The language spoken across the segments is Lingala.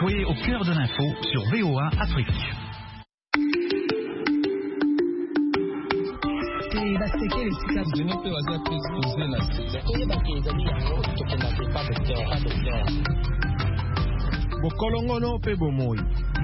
Soyez au cœur de l'info sur VOA Afrique. Bokolongono pe bomoi.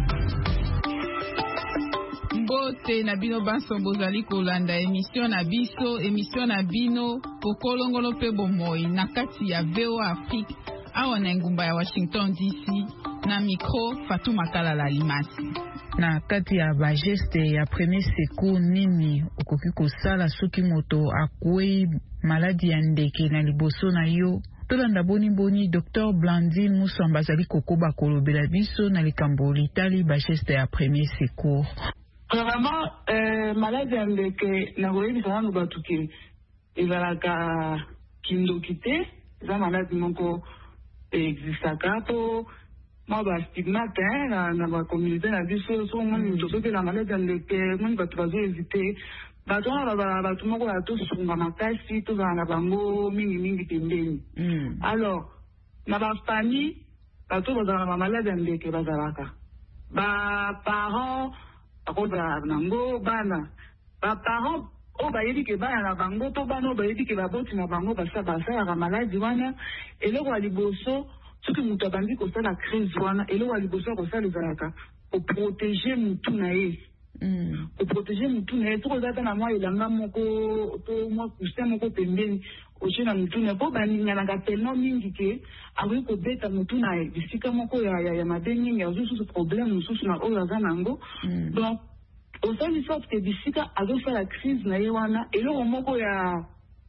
Mbote na bino banso bozali kolanda émission na bino Bokolongono pe bomoi na kati ya VOA Afrique awa na ngumba ya Washington DC na micro Fatuma Kalala Limasi. Na kati ya bageste ya premier secours nini okoki kosala soki moto akwei maladi ya ndeke na liboso na yo? Tolanda boni Dr Blandine Muswamba azali kokoba kolobela biso na likambo litali bageste ya premier secours. Vraiment, maladi ya ndeke na koyebisa nanu bato ke ezalaka kindoki te, eza maladi moko existaka po mwa bastigmate na bakommunité na biso so moni moto soki na maladi ya ndeke moni bato bazohésite bato wana bato moko ya tosunga makasi tozala na bango mingimingi pembeni. Alors na bafamille bato bazala na bamaladi ya ndeke bazalaka baparent akozala nango bana baparent oyo bayebi ke bana na bango to bana oyo bayebi ke baboti na bango basalaka maladi wana. Eloko ya liboso soki moto abandi kosala crise wana eloko ya liboso ya kosala ezalaka koprotege mutu na ye. Koprotege mutu na ye tokoza ata na mwa elanga moko to mwa cousin moko pembeni otie na mutu na ye mpo baninganaka tellement mingi ke akoki kobeta mutu na ye bisika moko ya mabe mingi azwi susu problème mosusu na oyo aza nango. Donc osali sorte ke bisika azosala crise na ye wana eloko moko ya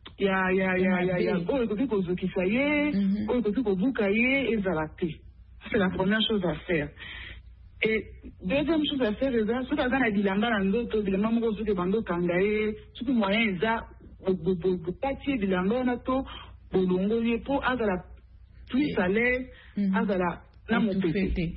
oyo ekoki kozokisa ye oyo ekoki kobuka ye ezala te. C'est la première chose à faire. Et deuxième chose à faire eza soki aza na bilamba na nzoto bilamba moko soki bandokanga ye soki moyen eza bopati ye bilamba wana to bolongoli ye mpo azala plus à l'aise azala na mopete.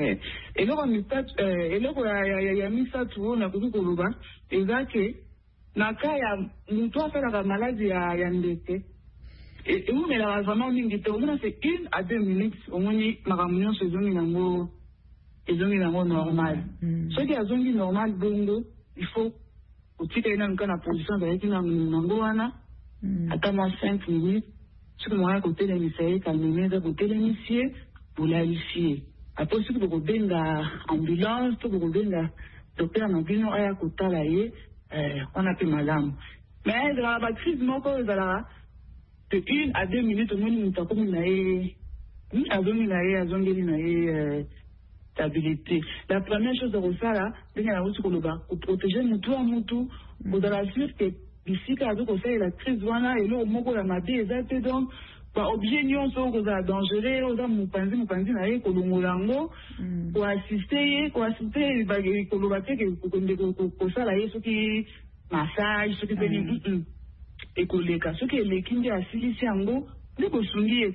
Eloko ya misatu oyo nakoki koloba eza ke na ka ya moto asalaka maladi ya ndeke emumelaka vraiment mingi te omona c'est 1 à 2 minutes omoni makambo nyonso ezongi nango normal. Soki azongi normal bongo il faut otika ye nanuka na position azalaki nango wana ata mwa 5 minutes soki moya kotelemisa ye kamene eza kotelemisi ye bolalisi ye apres soki bokobenga ambulance to bokobenga docteur na bino aya kotala ye wana mpe malamu. Mais ezalaka bacrise moko oyo ezalaka de 1 à 2 minutes omoni moto akomi na ye azongeli na ye stabilité. La première chose à kosala ndenge nauti koloba koprotege mutu ya mutu kozala sûr ke bisika azokosalela crise wana eloko moko ya mabe eza te. Donc baobjet nyonso oyo kozala dangereux oza mopanzi na ye kolongola yango koasiste ye koloba te kokende kosala ye soki massage soki mpe nini ekoleka soki eleki nde asilisi yango nde bosungi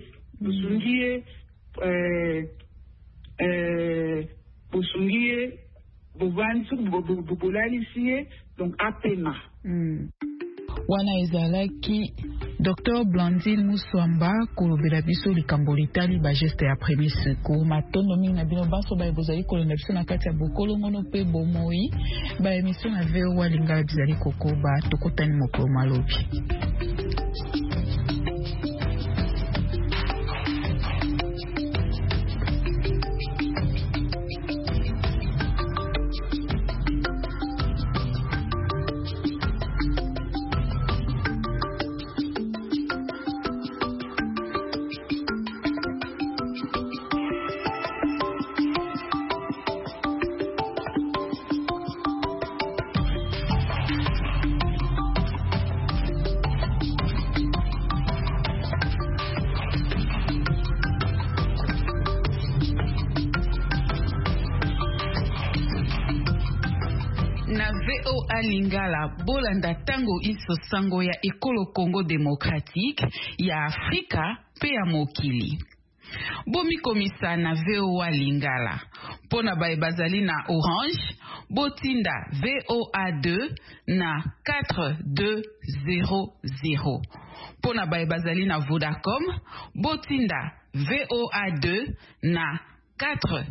ye bovandi soki bolalisi ye donc apema. Wana ezalaki Dr Blandine Muswamba kolobela biso likambo litali bageste ya premier secours. Matondo mingi na bino banso baye bozali kolonda biso na kati ya Bokolongono pe bomoi ba émission na VOA Lingala bizali kokoba tokotani mokolo malobi. Na VOA Lingala bolanda tango iso sango ya ekolo Congo démocratique ya Afrika pe ya mokili. Bomi komisa na VOA Lingala. Pona bae bazali na Orange, botinda VOA2 na 4200. Pona bae bazali na Vodacom, botinda VOA2 na 4